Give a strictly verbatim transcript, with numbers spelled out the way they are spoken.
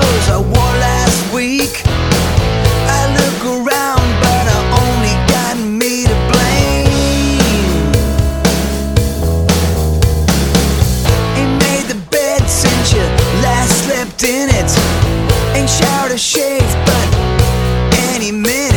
clothes I wore last week. I look around, but I only got me to blame. Ain't made the bed since you last slept in it. Ain't showered or shaved, but any minute